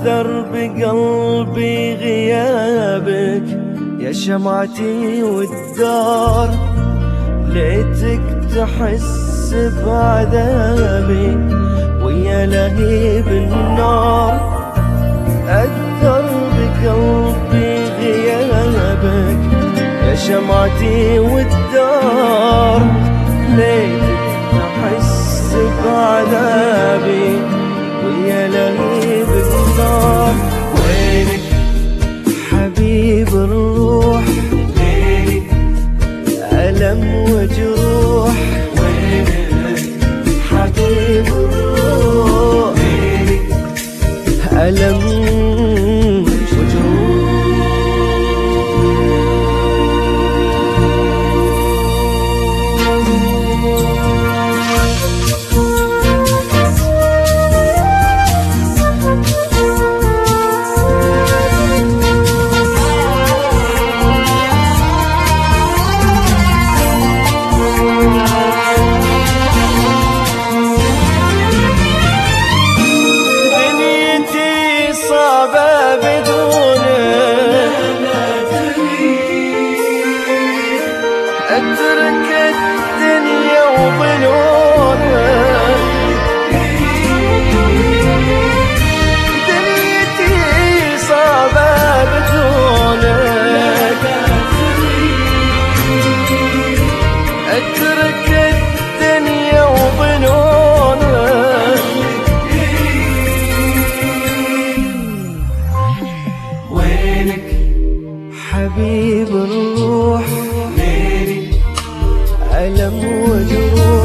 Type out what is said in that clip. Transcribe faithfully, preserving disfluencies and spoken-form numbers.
أثر بقلبي غيابك يا شمعتي والدار، ليتك تحس بعذابي ويا لهيب النار. أثر بقلبي غيابك يا شمعتي والدار، ليتك تحس بعذابي ويا لهيب النار. وينك حبيب الروح، وينك ألم وجروح، وينك حبيب الروح، وينك ألم وجروح. أترك الدنيا وظنونها، دنيتي صعبة بدونك. أترك الدنيا وظنونها، وينك حبيب الروح، ألم وجروح.